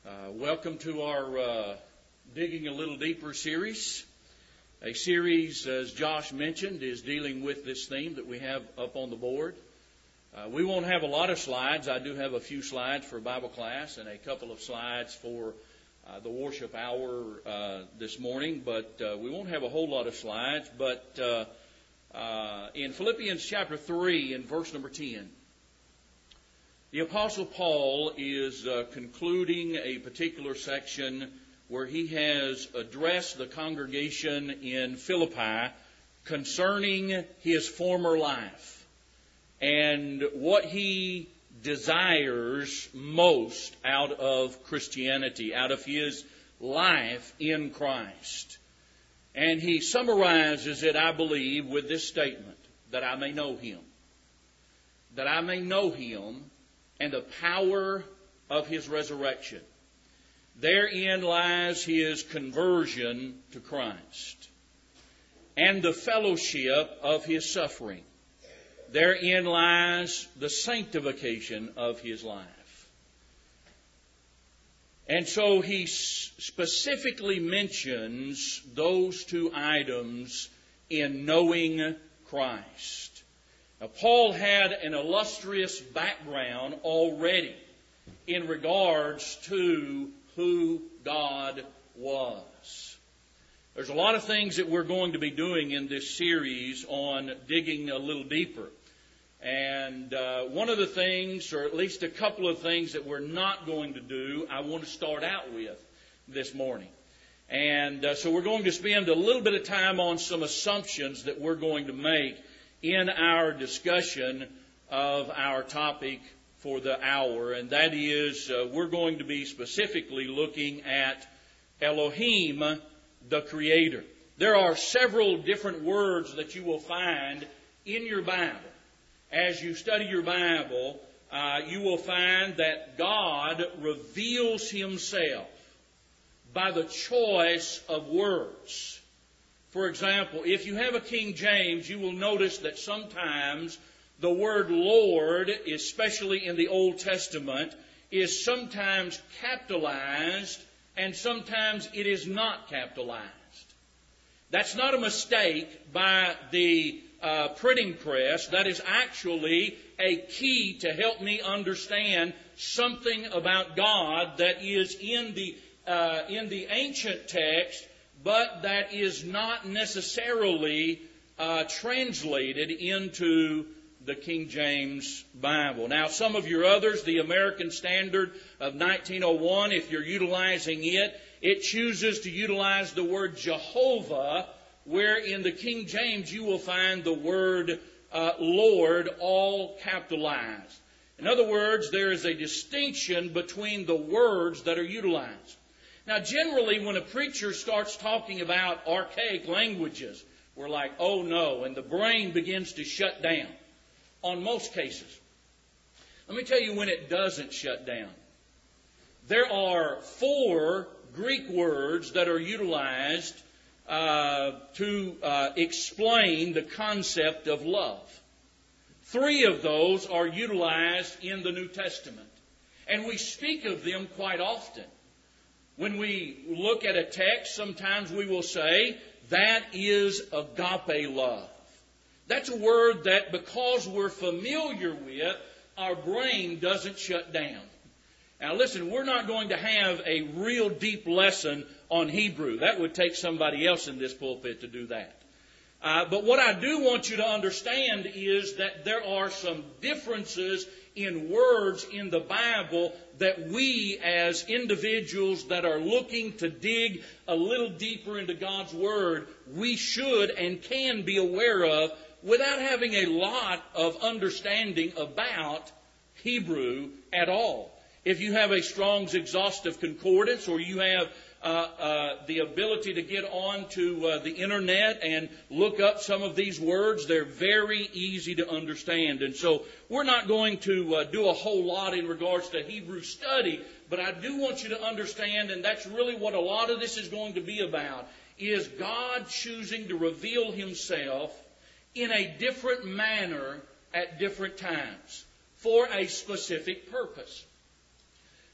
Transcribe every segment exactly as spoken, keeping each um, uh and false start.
Uh, welcome to our uh, Digging a Little Deeper series. A series, as Josh mentioned, is dealing with this theme that we have up on the board. Uh, we won't have a lot of slides. I do have a few slides for Bible class and a couple of slides for uh, the worship hour uh, this morning, but uh, we won't have a whole lot of slides. But uh, uh, in Philippians chapter three, in verse number ten, the Apostle Paul is uh, concluding a particular section where he has addressed the congregation in Philippi concerning his former life and what he desires most out of Christianity, out of his life in Christ. And he summarizes it, I believe, with this statement, that I may know Him. That I may know Him and the power of His resurrection. Therein lies His conversion to Christ and the fellowship of His suffering. Therein lies the sanctification of His life. And so he specifically mentions those two items in knowing Christ. Now, Paul had an illustrious background already in regards to who God was. There's a lot of things that we're going to be doing in this series on digging a little deeper. And uh, one of the things, or at least a couple of things that we're not going to do, I want to start out with this morning. And uh, so we're going to spend a little bit of time on some assumptions that we're going to make in our discussion of our topic for the hour, and that is uh, we're going to be specifically looking at Elohim, the Creator. There are several different words that you will find in your Bible. As you study your Bible, uh, you will find that God reveals Himself by the choice of words. For example, if you have a King James, you will notice that sometimes the word Lord, especially in the Old Testament, is sometimes capitalized and sometimes it is not capitalized. That's not a mistake by the uh, printing press. That is actually a key to help me understand something about God that is in the uh, in the ancient text, but that is not necessarily uh, translated into the King James Bible. Now, some of your others, the American Standard of nineteen oh one, if you're utilizing it, it chooses to utilize the word Jehovah, where in the King James you will find the word uh, Lord all capitalized. In other words, there is a distinction between the words that are utilized. Now, generally, when a preacher starts talking about archaic languages, we're like, oh no, and the brain begins to shut down on most cases. Let me tell you when it doesn't shut down. There are four Greek words that are utilized uh, to uh, explain the concept of love. Three of those are utilized in the New Testament, and we speak of them quite often. When we look at a text, sometimes we will say, that is agape love. That's a word that because we're familiar with, our brain doesn't shut down. Now listen, we're not going to have a real deep lesson on Hebrew. That would take somebody else in this pulpit to do that. Uh, but what I do want you to understand is that there are some differences in words in the Bible that we as individuals that are looking to dig a little deeper into God's Word, we should and can be aware of without having a lot of understanding about Hebrew at all. If you have a Strong's Exhaustive Concordance, or you have uh, uh, the ability to get on to uh, the internet and look up some of these words, they're very easy to understand. And so we're not going to uh, do a whole lot in regards to Hebrew study, but I do want you to understand, and that's really what a lot of this is going to be about, is God choosing to reveal Himself in a different manner at different times for a specific purpose.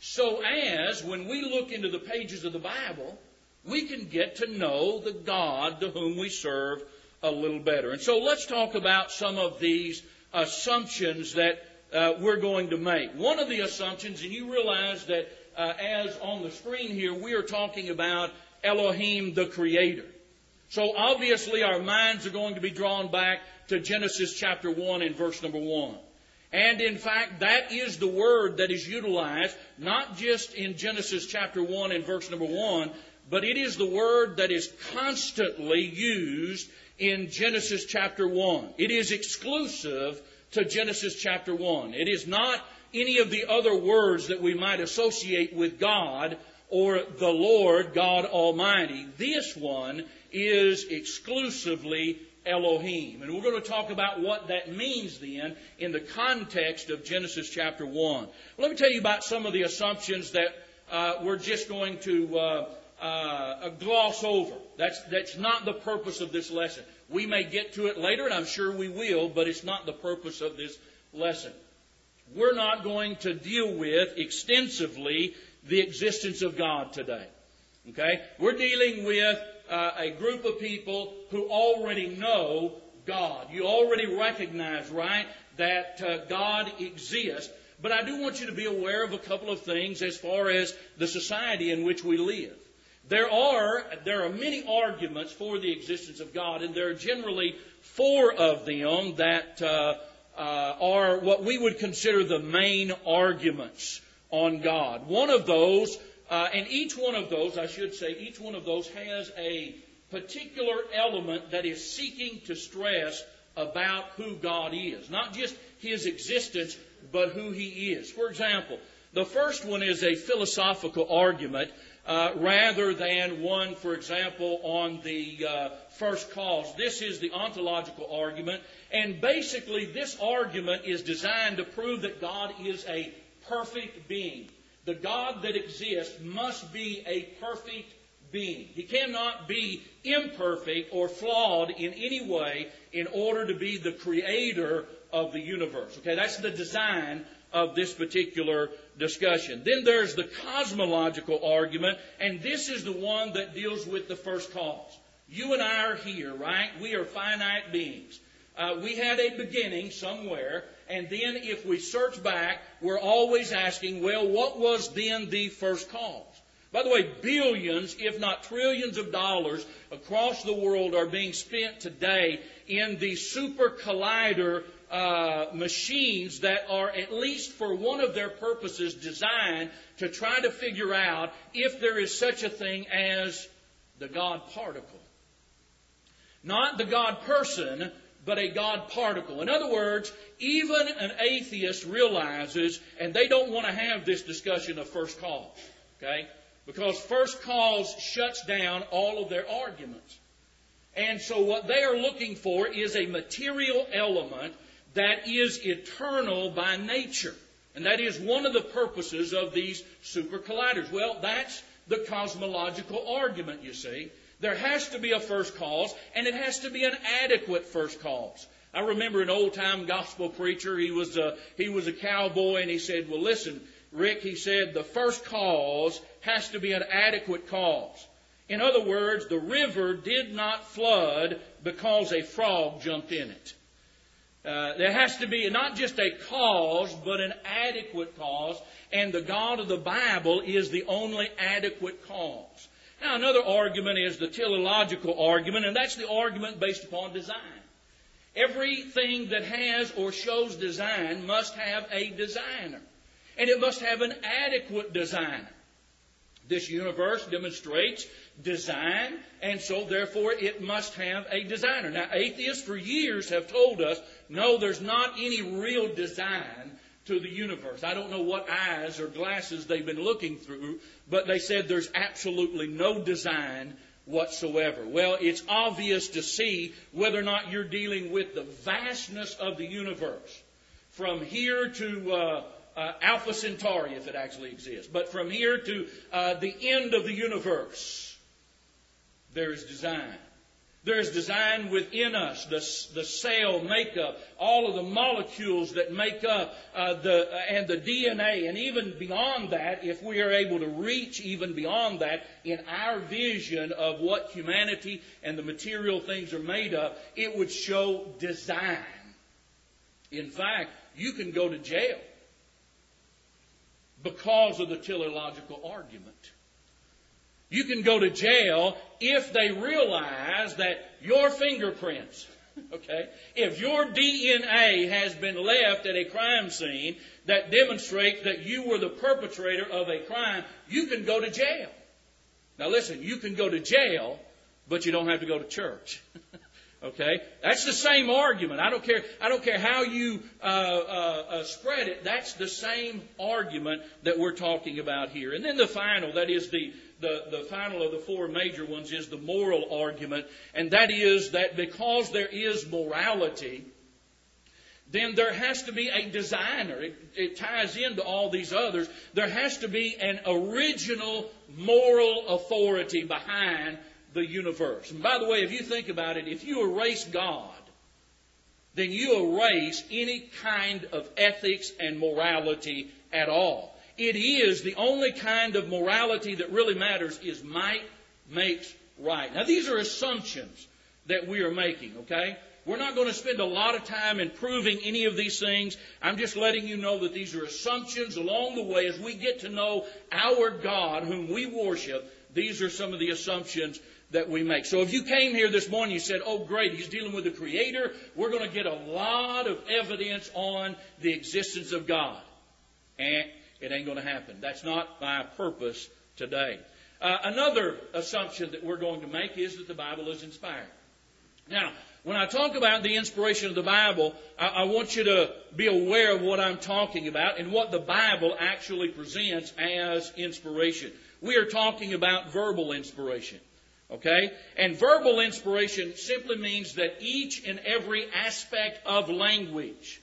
so as when we look into the pages of the Bible, we can get to know the God to whom we serve a little better. And so let's talk about some of these assumptions that uh, we're going to make. One of the assumptions, and you realize that uh, as on the screen here, we are talking about Elohim, the Creator. So obviously our minds are going to be drawn back to Genesis chapter one and verse number one. And in fact, that is the word that is utilized, not just in Genesis chapter one and verse number one, but it is the word that is constantly used in Genesis chapter one. It is exclusive to Genesis chapter one. It is not any of the other words that we might associate with God or the Lord God Almighty. This one is exclusively Elohim. And we're going to talk about what that means then in the context of Genesis chapter one. Let me tell you about some of the assumptions that uh, we're just going to uh, uh, gloss over. That's, that's not the purpose of this lesson. We may get to it later, and I'm sure we will, but it's not the purpose of this lesson. We're not going to deal with extensively the existence of God today. Okay? We're dealing with uh, a group of people who already know God. You already recognize, right, that uh, God exists. But I do want you to be aware of a couple of things as far as the society in which we live. There are, there are many arguments for the existence of God, and there are generally four of them that uh, uh, are what we would consider the main arguments on God. One of those, uh, and each one of those, I should say, each one of those has a particular element that is seeking to stress about who God is. Not just His existence, but who He is. For example, the first one is a philosophical argument uh, rather than one, for example, on the uh, first cause. This is the ontological argument. And basically, this argument is designed to prove that God is a perfect being. The God that exists must be a perfect being. He cannot be imperfect or flawed in any way in order to be the creator of the universe. Okay, that's the design of this particular discussion. Then there's the cosmological argument, and this is the one that deals with the first cause. You and I are here, right? We are finite beings. Uh, we had a beginning somewhere, and then if we search back, we're always asking, well, what was then the first cause? By the way, billions, if not trillions of dollars across the world are being spent today in the super collider uh, machines that are, at least for one of their purposes, designed to try to figure out if there is such a thing as the God particle. Not the God person, but a God particle. In other words, even an atheist realizes, and they don't want to have this discussion of first cause, okay? Because first cause shuts down all of their arguments. And so what they are looking for is a material element that is eternal by nature. And that is one of the purposes of these super colliders. Well, that's the cosmological argument, you see. There has to be a first cause, and it has to be an adequate first cause. I remember an old-time gospel preacher. He was a, he was a cowboy, and he said, well, listen, Rick, he said, the first cause has to be an adequate cause. In other words, the river did not flood because a frog jumped in it. Uh, there has to be not just a cause, but an adequate cause, and the God of the Bible is the only adequate cause. Now, another argument is the teleological argument, and that's the argument based upon design. Everything that has or shows design must have a designer, and it must have an adequate designer. This universe demonstrates design, and so therefore it must have a designer. Now, atheists for years have told us, no, there's not any real design to the universe. I don't know what eyes or glasses they've been looking through, but they said there's absolutely no design whatsoever. Well, it's obvious to see whether or not you're dealing with the vastness of the universe. From here to uh, uh, Alpha Centauri, if it actually exists, but from here to uh, the end of the universe, there is design. There's design within us, the, the cell makeup, all of the molecules that make up uh, the uh, and the D N A, and even beyond that, if we are able to reach even beyond that in our vision of what humanity and the material things are made of, it would show design. In fact, you can go to jail because of the teleological argument. You can go to jail if they realize that your fingerprints, okay, if your D N A has been left at a crime scene that demonstrates that you were the perpetrator of a crime, you can go to jail. Now listen, you can go to jail, but you don't have to go to church. Okay, that's the same argument. I don't care. I don't care how you uh, uh, uh, spread it. That's the same argument that we're talking about here. And then the final, that is the the the final of the four major ones, is the moral argument, and that is that because there is morality, then there has to be a designer. It, it ties into all these others. There has to be an original moral authority behind the universe. And by the way, if you think about it, if you erase God, then you erase any kind of ethics and morality at all. It is the only kind of morality that really matters is might makes right. Now, these are assumptions that we are making, okay? We're not going to spend a lot of time in proving any of these things. I'm just letting you know that these are assumptions along the way as we get to know our God whom we worship. These are some of the assumptions that we make. So if you came here this morning, you said, oh great, he's dealing with the Creator, we're going to get a lot of evidence on the existence of God. And it ain't going to happen. That's not my purpose today. Uh, another assumption that we're going to make is that the Bible is inspired. Now, when I talk about the inspiration of the Bible, I, I want you to be aware of what I'm talking about and what the Bible actually presents as inspiration. We are talking about verbal inspiration. Okay? And verbal inspiration simply means that each and every aspect of language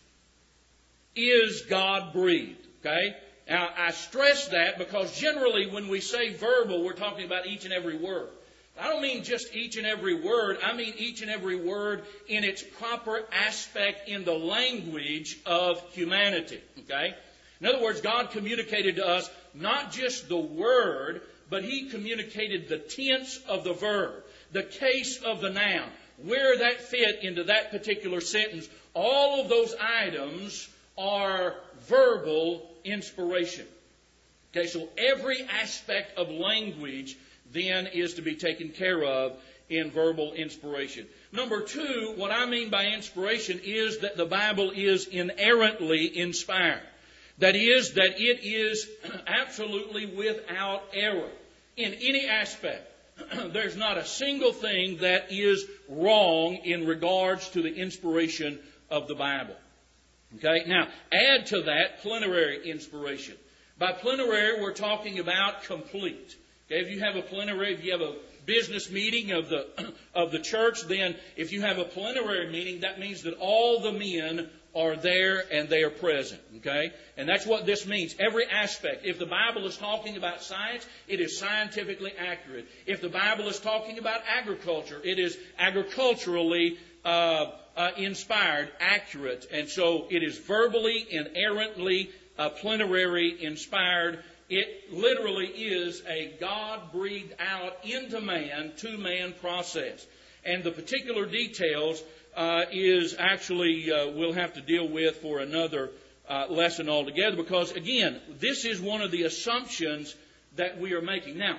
is God-breathed. Okay? Now, I stress that because generally when we say verbal, we're talking about each and every word. I don't mean just each and every word. I mean each and every word in its proper aspect in the language of humanity. Okay? In other words, God communicated to us not just the word, but He communicated the tense of the verb, the case of the noun, where that fit into that particular sentence. All of those items are verbal inspiration. Okay, so every aspect of language then is to be taken care of in verbal inspiration. Number two, what I mean by inspiration is that the Bible is inerrantly inspired. That is, that it is absolutely without error in any aspect. There's not a single thing that is wrong in regards to the inspiration of the Bible. Okay, now add to that plenary inspiration. By plenary, we're talking about complete. Okay, if you have a plenary, if you have a business meeting of the of the church, then if you have a plenary meeting, that means that all the men are there and they are present. Okay? And that's what this means. Every aspect. If the Bible is talking about science, it is scientifically accurate. If the Bible is talking about agriculture, it is agriculturally uh, uh, inspired, accurate. And so it is verbally, inerrantly, uh, plenary inspired. It literally is a God-breathed out into man, to man process. And the particular details uh, is actually uh, we'll have to deal with for another uh, lesson altogether, because again, this is one of the assumptions that we are making. Now,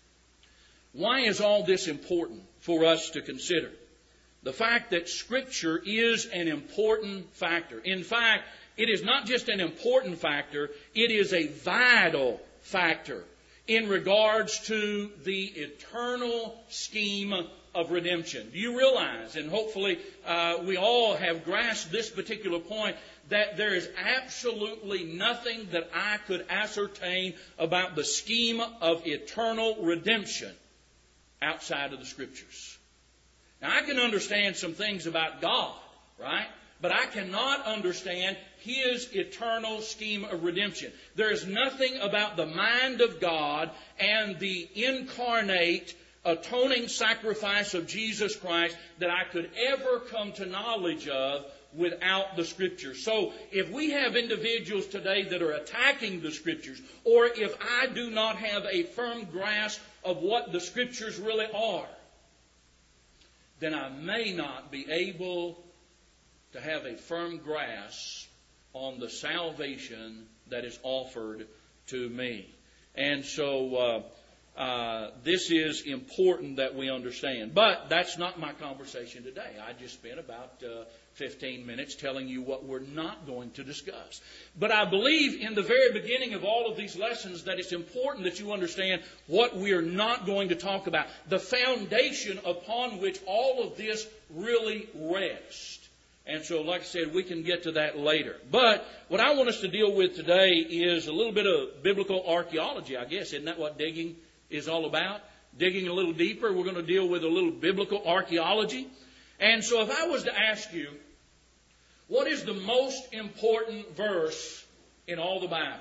why is all this important for us to consider? The fact that Scripture is an important factor. In fact, it is not just an important factor, it is a vital factor in regards to the eternal scheme of redemption. Do you realize, and hopefully uh, we all have grasped this particular point, that there is absolutely nothing that I could ascertain about the scheme of eternal redemption outside of the Scriptures. Now, I can understand some things about God, right? But I cannot understand His eternal scheme of redemption. There is nothing about the mind of God and the incarnate atoning sacrifice of Jesus Christ that I could ever come to knowledge of without the Scriptures. So if we have individuals today that are attacking the Scriptures, or if I do not have a firm grasp of what the Scriptures really are, then I may not be able to have a firm grasp on the salvation that is offered to me. And so uh, uh, this is important that we understand. But that's not my conversation today. I just spent about uh, fifteen minutes telling you what we're not going to discuss. But I believe in the very beginning of all of these lessons that it's important that you understand what we are not going to talk about. The foundation upon which all of this really rests. And so, like I said, we can get to that later. But what I want us to deal with today is a little bit of biblical archaeology, I guess. Isn't that what digging is all about? Digging a little deeper, we're going to deal with a little biblical archaeology. And so if I was to ask you, what is the most important verse in all the Bible?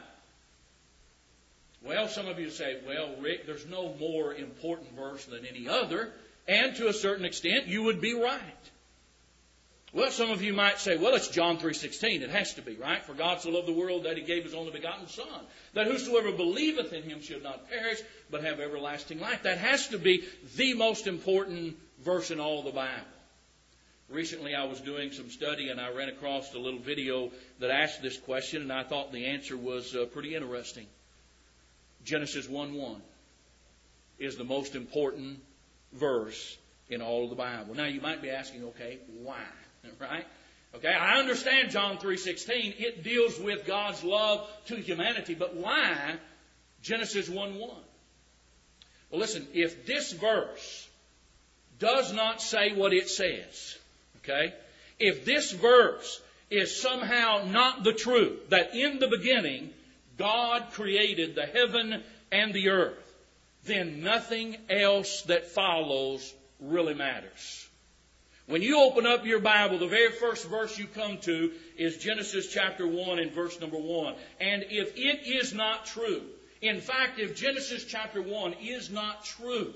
Well, some of you say, well, Rick, there's no more important verse than any other. And to a certain extent, you would be right. Well, some of you might say, well, it's John three sixteen. It has to be, right? For God so loved the world that He gave His only begotten Son, that whosoever believeth in Him should not perish, but have everlasting life. That has to be the most important verse in all the Bible. Recently, I was doing some study, and I ran across a little video that asked this question, and I thought the answer was uh, pretty interesting. Genesis one one is the most important verse in all of the Bible. Now, you might be asking, okay, why? Right? Okay, I understand John three sixteen. It deals with God's love to humanity. But why Genesis one one? Well, listen, if this verse does not say what it says, okay, if this verse is somehow not the truth, that in the beginning God created the heaven and the earth, then nothing else that follows really matters. When you open up your Bible, the very first verse you come to is Genesis chapter one and verse number one. And if it is not true, in fact, if Genesis chapter one is not true,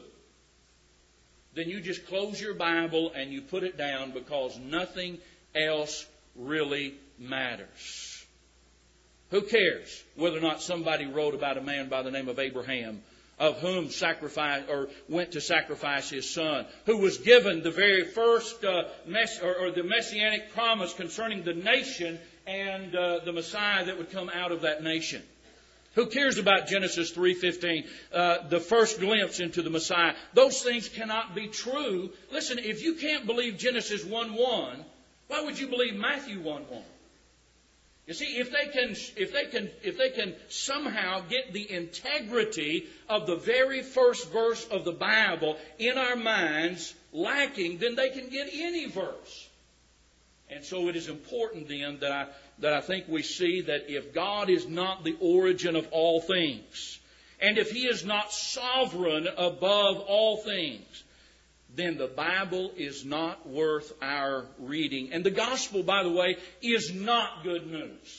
then you just close your Bible and you put it down, because nothing else really matters. Who cares whether or not somebody wrote about a man by the name of Abraham, of whom sacrificed or went to sacrifice his son, who was given the very first uh, mess or, or the messianic promise concerning the nation and uh, the Messiah that would come out of that nation. Who cares about Genesis three fifteen, uh, the first glimpse into the Messiah? Those things cannot be true. Listen, if you can't believe Genesis one one, why would you believe Matthew one one? You see, if they can, if they can, if they can somehow get the integrity of the very first verse of the Bible in our minds lacking, then they can get any verse. And so it is important then that I that I think we see that if God is not the origin of all things, and if He is not sovereign above all things, then the Bible is not worth our reading. And the gospel, by the way, is not good news.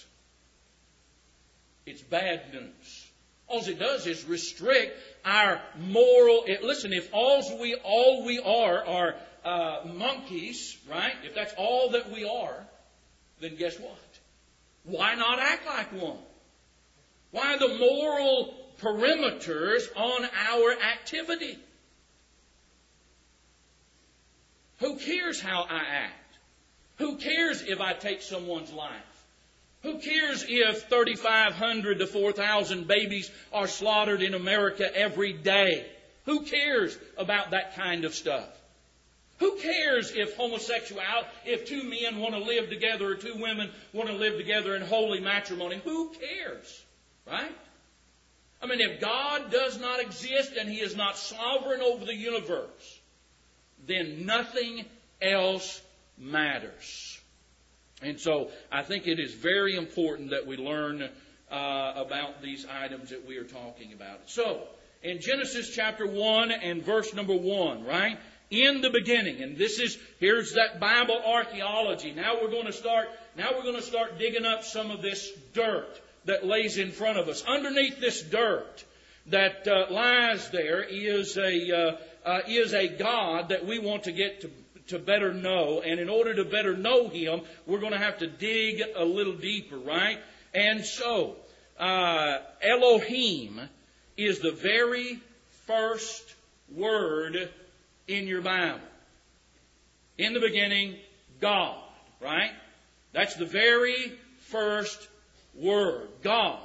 It's bad news. All it does is restrict our moral... Listen, if all we, all we are are uh, monkeys, right? If that's all that we are, then guess what? Why not act like one? Why the moral perimeters on our activity? Who cares how I act? Who cares if I take someone's life? Who cares if thirty-five hundred to four thousand babies are slaughtered in America every day? Who cares about that kind of stuff? Who cares if homosexuality, if two men want to live together or two women want to live together in holy matrimony? Who cares? Right? I mean, if God does not exist and He is not sovereign over the universe, then nothing else matters. And so I think it is very important that we learn uh, about these items that we are talking about. So, in Genesis chapter one and verse number one, right? In the beginning, and this is, here's that Bible archaeology. Now we're going to start, now we're going to start digging up some of this dirt that lays in front of us. Underneath this dirt, that uh, lies there is a uh, uh, is a God that we want to get to to better know, and in order to better know Him, we're going to have to dig a little deeper, right? And so, uh, Elohim is the very first word in your Bible. In the beginning, God, right? That's the very first word. God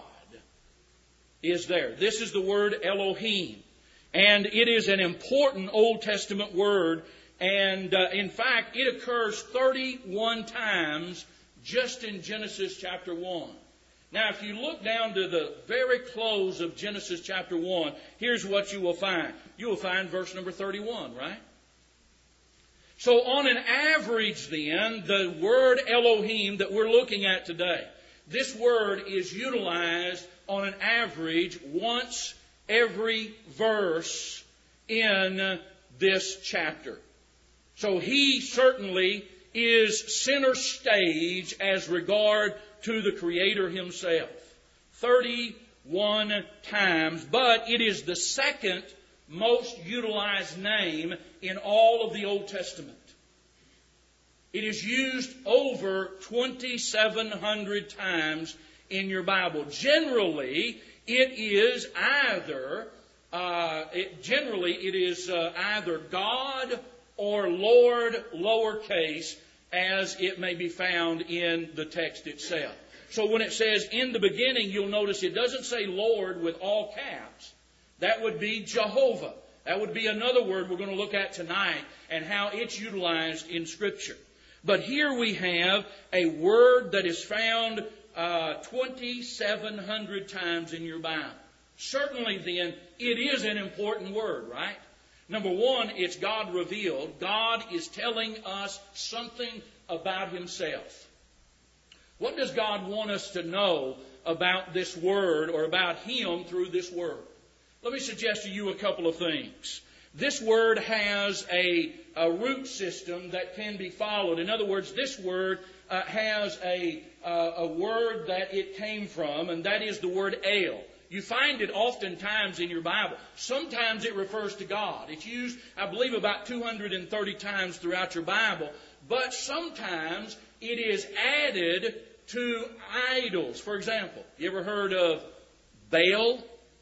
is there. This is the word Elohim. And it is an important Old Testament word. And uh, in fact, it occurs thirty-one times just in Genesis chapter one. Now, if you look down to the very close of Genesis chapter one, here's what you will find. You will find verse number thirty-one, right? So on an average then, the word Elohim that we're looking at today, this word is utilized on an average once every verse in this chapter. So he certainly is center stage as regard to the Creator Himself. thirty-one times, but it is the second most utilized name in all of the Old Testament. It is used over twenty-seven hundred times in your Bible. Generally, it is either uh, it, generally it is uh, either God or Lord lowercase, as it may be found in the text itself. So when it says in the beginning, you'll notice it doesn't say Lord with all caps. That would be Jehovah. That would be another word we're going to look at tonight and how it's utilized in Scripture. But here we have a word that is found uh, twenty-seven hundred times in your Bible. Certainly then, it is an important word, right? Number one, it's God revealed. God is telling us something about Himself. What does God want us to know about this word or about Him through this word? Let me suggest to you a couple of things. This word has a, a root system that can be followed. In other words, this word uh, has a, uh, a word that it came from, and that is the word El. You find it oftentimes in your Bible. Sometimes it refers to God. It's used, I believe, about two hundred thirty times throughout your Bible. But sometimes it is added to idols. For example, you ever heard of Baal?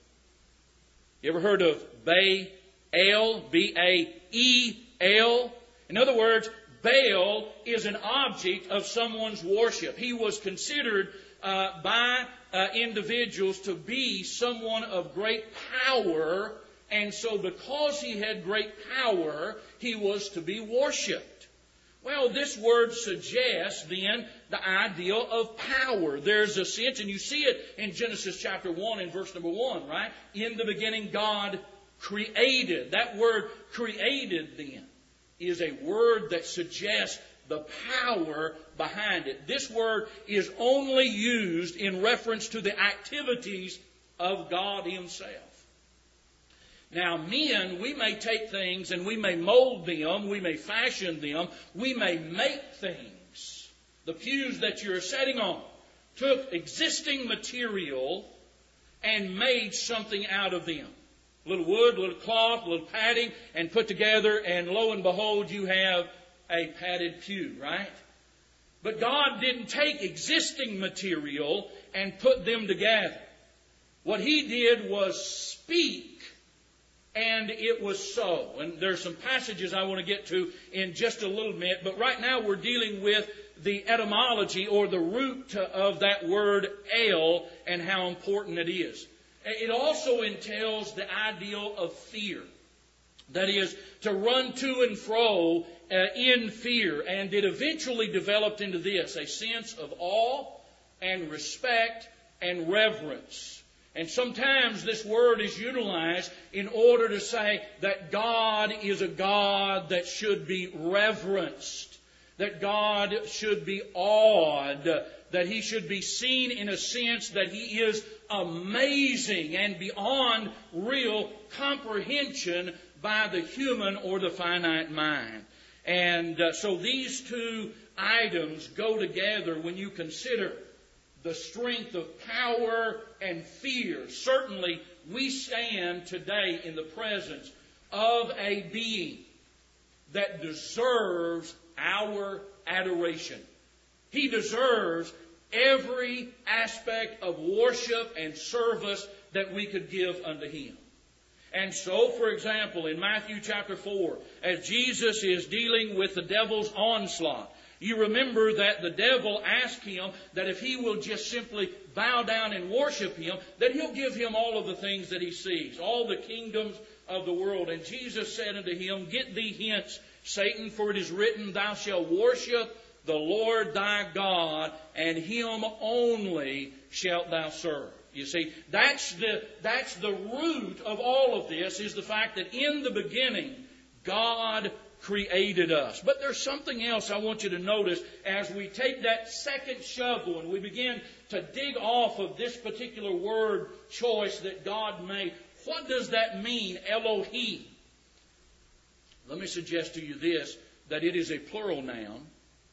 You ever heard of Baal? B A E L? In other words, Baal is an object of someone's worship. He was considered uh, by uh, individuals to be someone of great power, and so because he had great power, he was to be worshipped. Well, this word suggests then the idea of power. There's a sense, and you see it in Genesis chapter one and verse number one, right? In the beginning, God created. That word created then is a word that suggests the power behind it. This word is only used in reference to the activities of God Himself. Now, men, we may take things and we may mold them, we may fashion them, we may make things. The pews that you're sitting on took existing material and made something out of them. A little wood, a little cloth, a little padding, and put together, and lo and behold, you have a padded pew, right? But God didn't take existing material and put them together. What He did was speak, and it was so. And there's some passages I want to get to in just a little bit, but right now we're dealing with the etymology or the root of that word El and how important it is. It also entails the ideal of fear. That is, to run to and fro uh, in fear. And it eventually developed into this, a sense of awe and respect and reverence. And sometimes this word is utilized in order to say that God is a God that should be reverenced, that God should be awed, that He should be seen in a sense that He is amazing and beyond real comprehension by the human or the finite mind. And uh, so these two items go together when you consider the strength of power and fear. Certainly we stand today in the presence of a being that deserves our adoration. He deserves every aspect of worship and service that we could give unto Him. And so, for example, in Matthew chapter four, as Jesus is dealing with the devil's onslaught, you remember that the devil asked Him that if he will just simply bow down and worship Him, that He'll give him all of the things that he sees, all the kingdoms of the world. And Jesus said unto him, Get thee hence, Satan, for it is written, Thou shalt worship the Lord thy God, and Him only shalt thou serve. You see, that's the, that's the root of all of this, is the fact that in the beginning, God created us. But there's something else I want you to notice as we take that second shovel and we begin to dig off of this particular word choice that God made. What does that mean, Elohim? Let me suggest to you this, that it is a plural noun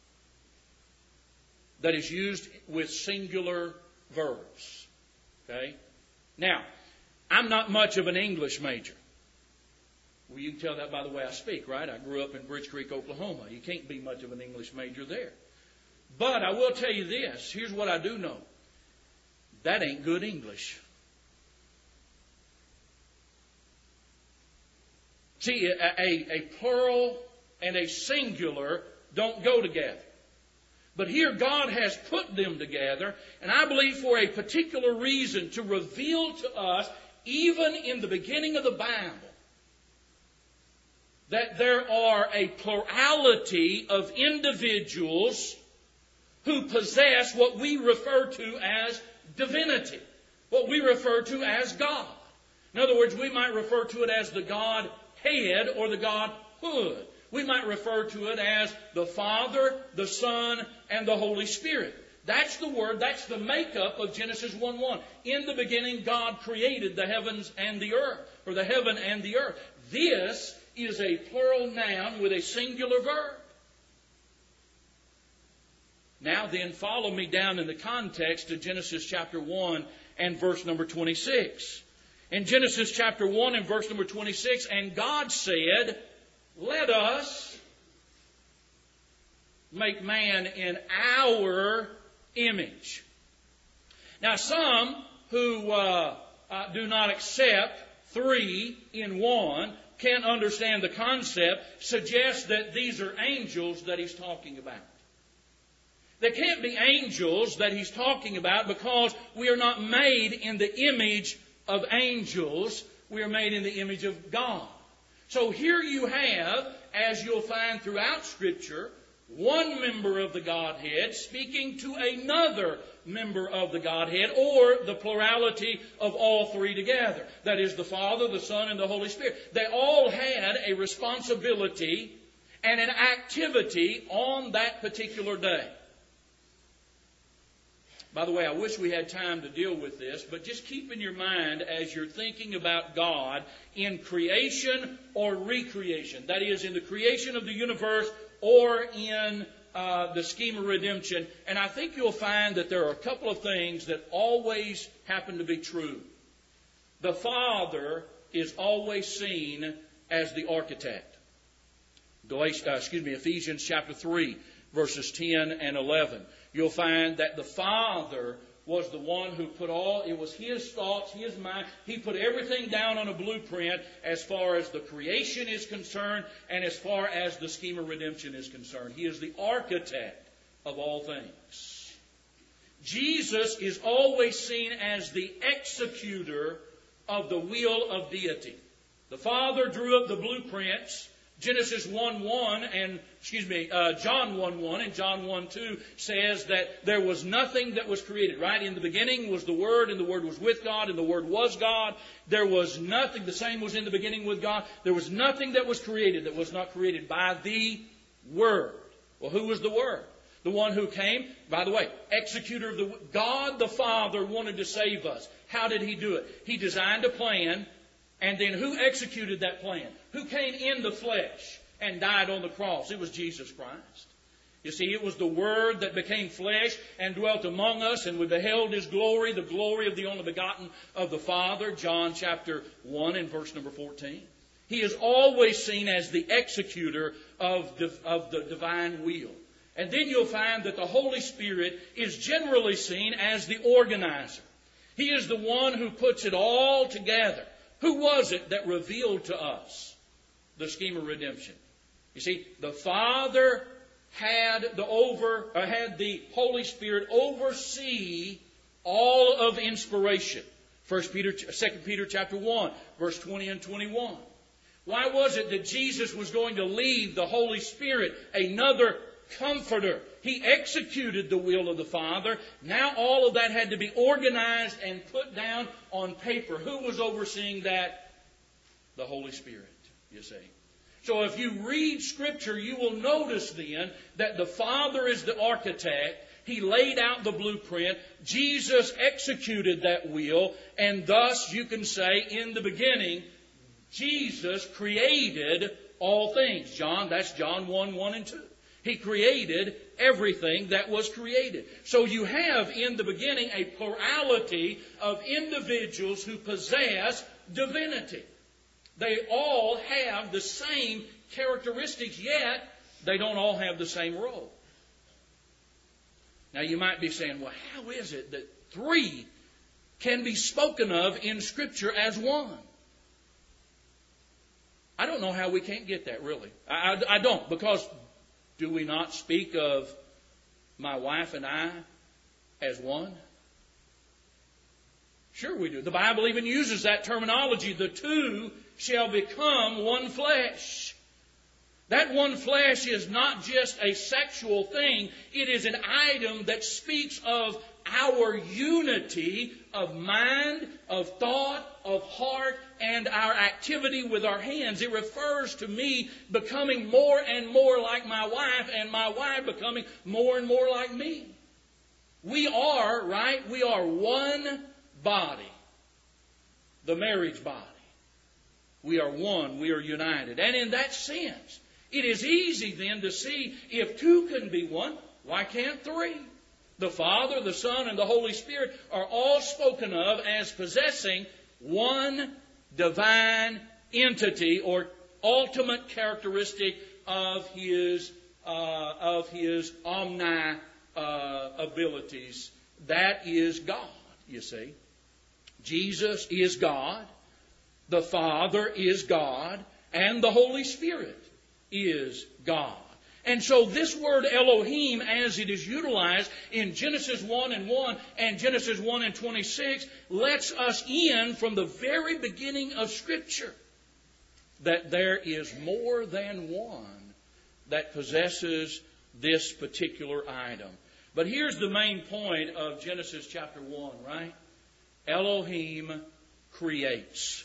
that is used with singular verbs. Okay? Now, I'm not much of an English major. Well, you can tell that by the way I speak, right? I grew up in Bridge Creek, Oklahoma. You can't be much of an English major there. But I will tell you this. Here's what I do know. That ain't good English. See, a, a, a plural and a singular don't go together. But here God has put them together, and I believe for a particular reason, to reveal to us, even in the beginning of the Bible, that there are a plurality of individuals who possess what we refer to as divinity, what we refer to as God. In other words, we might refer to it as the Godhead or the Godhood. We might refer to it as the Father, the Son, and the Holy Spirit. That's the word, that's the makeup of Genesis one one. In the beginning, God created the heavens and the earth, or the heaven and the earth. This is a plural noun with a singular verb. Now then, follow me down in the context to Genesis chapter one and verse number twenty-six. In Genesis chapter one and verse number twenty-six, and God said, Let us make man in our image. Now, some who uh, uh, do not accept three in one, can't understand the concept, suggest that these are angels that he's talking about. They can't be angels that he's talking about because we are not made in the image of angels. We are made in the image of God. So here you have, as you'll find throughout Scripture, one member of the Godhead speaking to another member of the Godhead, or the plurality of all three together. That is the Father, the Son, and the Holy Spirit. They all had a responsibility and an activity on that particular day. By the way, I wish we had time to deal with this, but just keep in your mind as you're thinking about God in creation or recreation. That is, in the creation of the universe or in uh, the scheme of redemption. And I think you'll find that there are a couple of things that always happen to be true. The Father is always seen as the architect. Galatians, uh, excuse me, Ephesians chapter three, verses ten and eleven. You'll find that the Father was the one who put all, it was His thoughts, His mind. He put everything down on a blueprint as far as the creation is concerned and as far as the scheme of redemption is concerned. He is the architect of all things. Jesus is always seen as the executor of the will of deity. The Father drew up the blueprints. Genesis one one and, excuse me, uh, John one one and John one two says that there was nothing that was created, right? In the beginning was the Word, and the Word was with God, and the Word was God. There was nothing, the same was in the beginning with God. There was nothing that was created that was not created by the Word. Well, who was the Word? The one who came, by the way, executor of the, God the Father wanted to save us. How did He do it? He designed a plan. And then who executed that plan? Who came in the flesh and died on the cross? It was Jesus Christ. You see, it was the Word that became flesh and dwelt among us, and we beheld His glory, the glory of the only begotten of the Father, John chapter one and verse number fourteen. He is always seen as the executor of the, of the divine will. And then you'll find that the Holy Spirit is generally seen as the organizer. He is the one who puts it all together. Who was it that revealed to us the scheme of redemption? You see, the Father had the over uh, had the Holy Spirit oversee all of inspiration. First Peter, Second Peter chapter one, verse twenty and twenty-one. Why was it that Jesus was going to leave the Holy Spirit, another Comforter? He executed the will of the Father. Now all of that had to be organized and put down on paper. Who was overseeing that? The Holy Spirit, you see. So if you read Scripture, you will notice then that the Father is the architect. He laid out the blueprint. Jesus executed that will. And thus you can say, in the beginning, Jesus created all things. John, that's John one, one and two. He created everything that was created. So you have in the beginning a plurality of individuals who possess divinity. They all have the same characteristics, yet they don't all have the same role. Now you might be saying, well, how is it that three can be spoken of in Scripture as one? I don't know how we can't get that, really. I, I, I don't, because do we not speak of my wife and I as one? Sure we do. The Bible even uses that terminology. The two shall become one flesh. That one flesh is not just a sexual thing. It is an item that speaks of our unity of mind, of thought, of heart, and our activity with our hands. It refers to me becoming more and more like my wife, and my wife becoming more and more like me. We are, right? We are one body. The marriage body. We are one. We are united. And in that sense, it is easy then to see if two can be one, why can't three? The Father, the Son, and the Holy Spirit are all spoken of as possessing one divine entity or ultimate characteristic of His uh, of His omni uh, abilities. That is God, you see. Jesus is God, the Father is God, and the Holy Spirit is God. And so this word Elohim, as it is utilized in Genesis one and one and Genesis one and twenty-six, lets us in from the very beginning of Scripture that there is more than one that possesses this particular item. But here's the main point of Genesis chapter one, right? Elohim creates.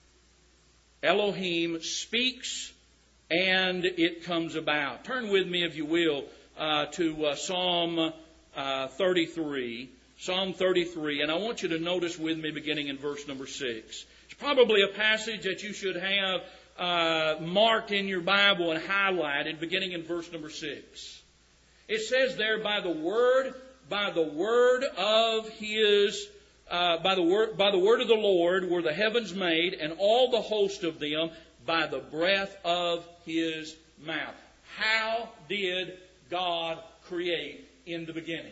Elohim speaks, and it comes about. Turn with me, if you will, uh, to uh, Psalm uh, thirty-three. Psalm thirty-three. And I want you to notice with me beginning in verse number six. It's probably a passage that you should have uh, marked in your Bible and highlighted beginning in verse number six. It says there, by the word, by the word of His, uh, by the word, by the word of the Lord were the heavens made, and all the host of them by the breath of His mouth. How did God create in the beginning?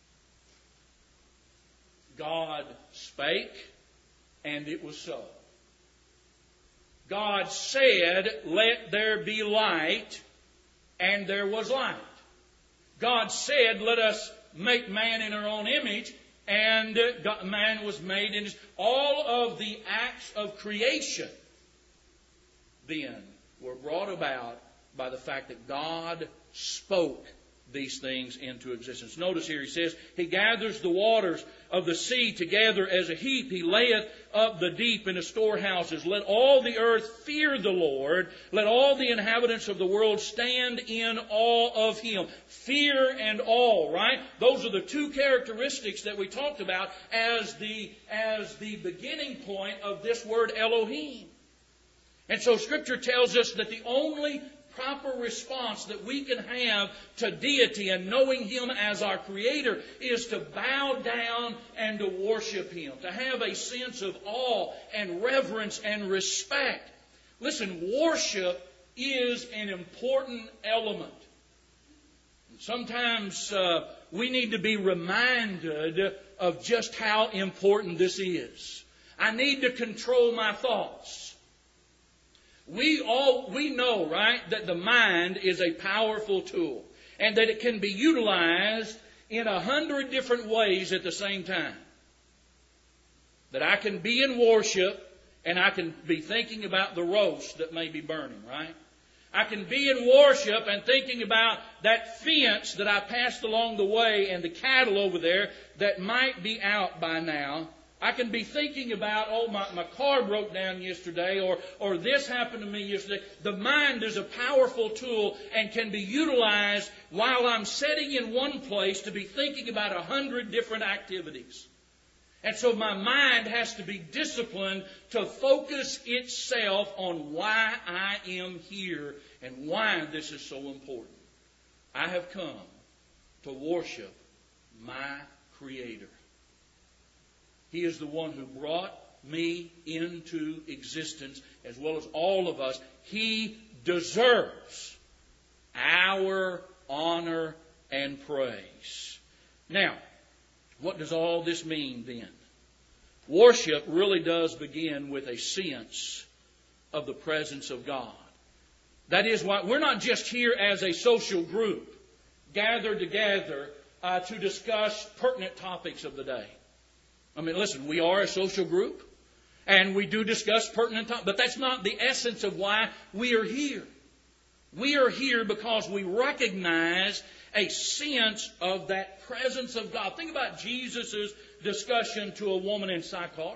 God spake, and it was so. God said, let there be light, and there was light. God said, let us make man in our own image, and God, man was made in His... All of the acts of creation then were brought about by the fact that God spoke these things into existence. Notice here, He says, He gathers the waters of the sea together as a heap. He layeth up the deep in the storehouses. Let all the earth fear the Lord. Let all the inhabitants of the world stand in awe of Him. Fear and awe, right? Those are the two characteristics that we talked about as the, as the beginning point of this word Elohim. And so Scripture tells us that the only proper response that we can have to deity and knowing Him as our Creator is to bow down and to worship Him, to have a sense of awe and reverence and respect. Listen, worship is an important element. Sometimes uh, we need to be reminded of just how important this is. I need to control my thoughts. We all we know, right, that the mind is a powerful tool and that it can be utilized in a hundred different ways at the same time. That I can be in worship and I can be thinking about the roast that may be burning, right? I can be in worship and thinking about that fence that I passed along the way and the cattle over there that might be out by now. I can be thinking about, oh, my, my car broke down yesterday, or, or this happened to me yesterday. The mind is a powerful tool and can be utilized while I'm sitting in one place to be thinking about a hundred different activities. And so my mind has to be disciplined to focus itself on why I am here and why this is so important. I have come to worship my Creator. He is the one who brought me into existence, as well as all of us. He deserves our honor and praise. Now, what does all this mean then? Worship really does begin with a sense of the presence of God. That is why we're not just here as a social group gathered together uh, to discuss pertinent topics of the day. I mean, listen, we are a social group and we do discuss pertinent topics, but that's not the essence of why we are here. We are here because we recognize a sense of that presence of God. Think about Jesus' discussion to a woman in Sychar.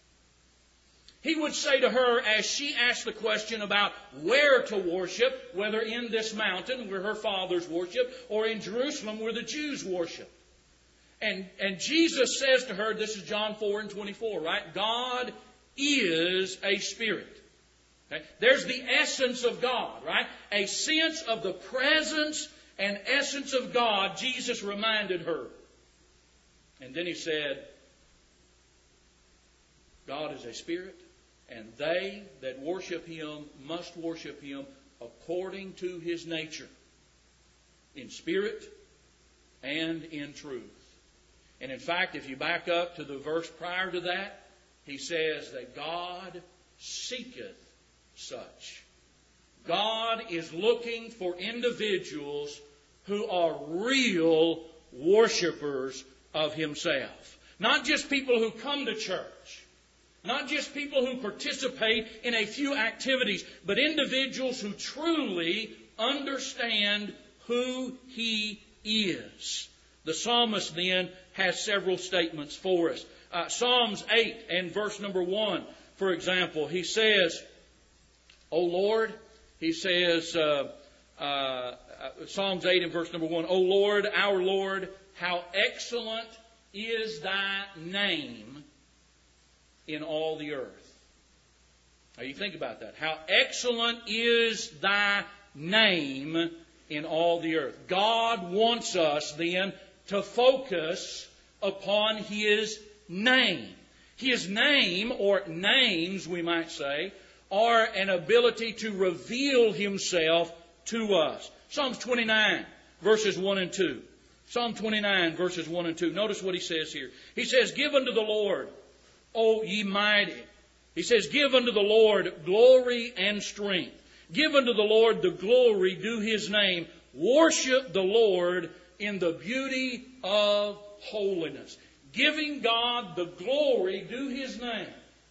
He would say to her as she asked the question about where to worship, whether in this mountain where her fathers worship or in Jerusalem where the Jews worship. And, and Jesus says to her, this is John four and twenty-four, right? God is a spirit. Okay? There's the essence of God, right? A sense of the presence and essence of God, Jesus reminded her. And then He said, God is a spirit, and they that worship Him must worship Him according to His nature, in spirit and in truth. And in fact, if you back up to the verse prior to that, He says that God seeketh such. God is looking for individuals who are real worshipers of Himself. Not just people who come to church. Not just people who participate in a few activities, but individuals who truly understand who He is. The psalmist then has several statements for us. Uh, Psalms eight and verse number one, for example, he says, O Lord, he says, uh, uh, Psalms eight and verse number one, O Lord, our Lord, how excellent is Thy name in all the earth. Now you think about that. How excellent is Thy name in all the earth. God wants us then to focus upon His name. His name, or names we might say, are an ability to reveal Himself to us. Psalms twenty-nine, verses one and two. Psalm twenty-nine, verses one and two. Notice what he says here. He says, Give unto the Lord, O ye mighty. He says, Give unto the Lord glory and strength. Give unto the Lord the glory due His name. Worship the Lord in the beauty of holiness. Giving God the glory due His name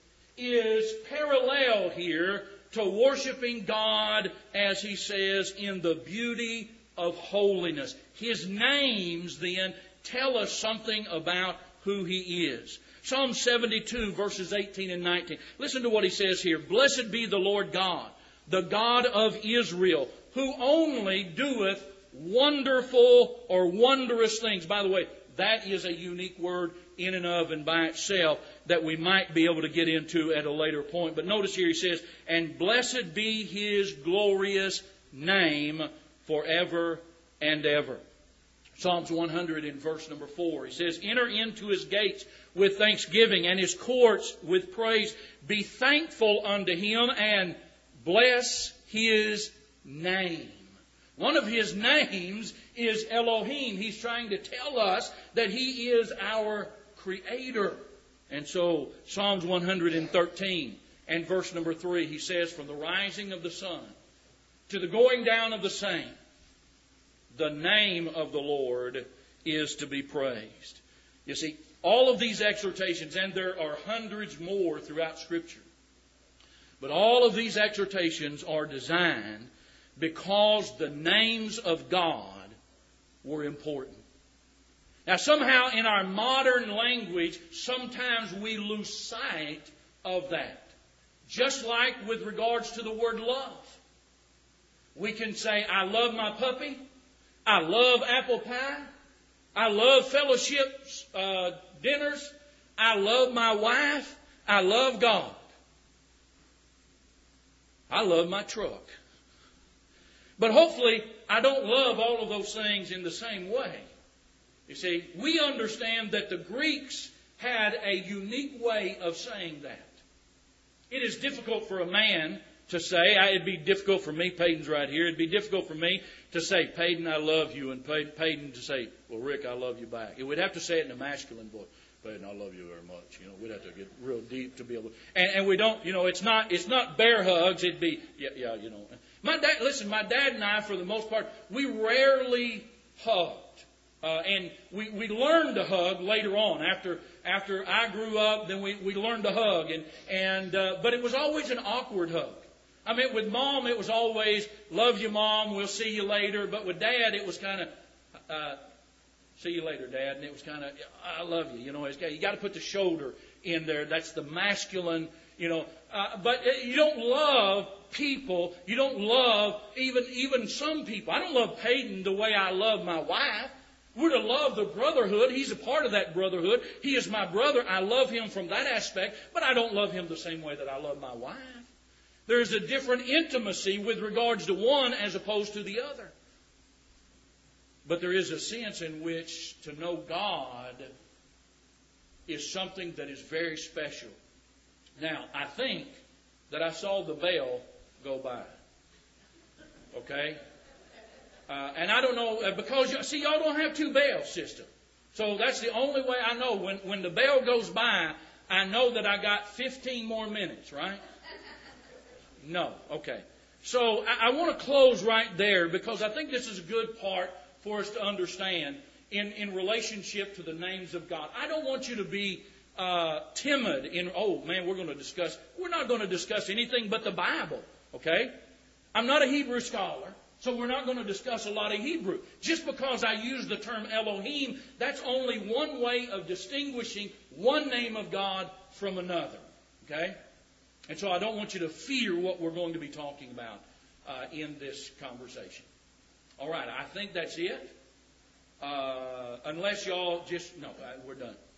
is parallel here to worshiping God, as he says, in the beauty of holiness. His names then tell us something about who He is. Psalm seventy-two, verses eighteen and nineteen. Listen to what he says here. Blessed be the Lord God, the God of Israel, who only doeth wonderful or wondrous things. By the way, that is a unique word in and of and by itself that we might be able to get into at a later point. But notice here he says, and blessed be His glorious name forever and ever. Psalms one hundred in verse number four. He says, enter into His gates with thanksgiving and His courts with praise. Be thankful unto Him and bless His name. One of His names is Elohim. He's trying to tell us that He is our Creator. And so Psalms one hundred thirteen and verse number three, he says, from the rising of the sun to the going down of the same, the name of the Lord is to be praised. You see, all of these exhortations, and there are hundreds more throughout Scripture, but all of these exhortations are designed because the names of God were important. Now, somehow in our modern language, sometimes we lose sight of that. Just like with regards to the word love. We can say, I love my puppy. I love apple pie. I love fellowship uh, dinners. I love my wife. I love God. I love my truck. But hopefully, I don't love all of those things in the same way. You see, we understand that the Greeks had a unique way of saying that. It is difficult for a man to say, it'd be difficult for me, Peyton's right here, it'd be difficult for me to say, Peyton, I love you, and Peyton to say, well, Rick, I love you back. It would have to say it in a masculine voice. Peyton, I love you very much. You know, we'd have to get real deep to be able to. And, and we don't, you know, it's not, it's not bear hugs. It'd be, yeah, yeah, you know. My dad, listen, my dad and I, for the most part, we rarely hugged. Uh, and we, we learned to hug later on. After after I grew up, then we, we learned to hug. And, and uh, but it was always an awkward hug. I mean, with Mom, it was always, love you, Mom, we'll see you later. But with Dad, it was kind of, uh, see you later, Dad. And it was kind of, I love you. You know, it's, you got to put the shoulder in there. That's the masculine, you know. Uh, but you don't love people. You don't love even even some people. I don't love Peyton the way I love my wife. We're to love the brotherhood. He's a part of that brotherhood. He is my brother. I love him from that aspect, but I don't love him the same way that I love my wife. There's a different intimacy with regards to one as opposed to the other. But there is a sense in which to know God is something that is very special. Now, I think that I saw the bell go by. Okay? Uh, and I don't know, uh, because, see, y'all don't have two bell system. So that's the only way I know. When, when the bell goes by, I know that I got fifteen more minutes, right? No. Okay. So I, I want to close right there because I think this is a good part for us to understand in, in relationship to the names of God. I don't want you to be uh, timid in, oh, man, we're going to discuss, we're not going to discuss anything but the Bible, okay? I'm not a Hebrew scholar. So we're not going to discuss a lot of Hebrew. Just because I use the term Elohim, that's only one way of distinguishing one name of God from another. Okay? And so I don't want you to fear what we're going to be talking about uh, in this conversation. All right, I think that's it. Uh, unless y'all just, no, we're done.